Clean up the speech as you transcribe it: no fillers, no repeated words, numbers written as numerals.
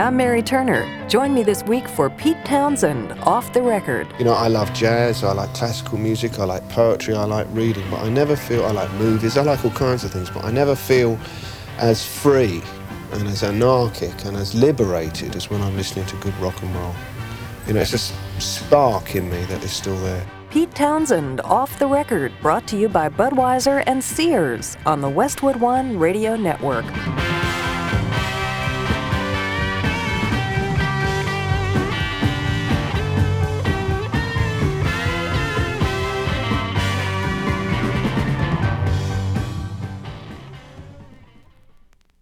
I'm Mary Turner. Join me this week for Pete Townsend, Off the Record. You know, I love jazz, I like classical music, I like poetry, I like reading, but I never feel, I like movies, I like all kinds of things, but I never feel as free and as anarchic and as liberated as when I'm listening to good rock and roll. You know, it's a spark in me that is still there. Pete Townsend, Off the Record, brought to you by Budweiser and Sears on the Westwood One Radio Network.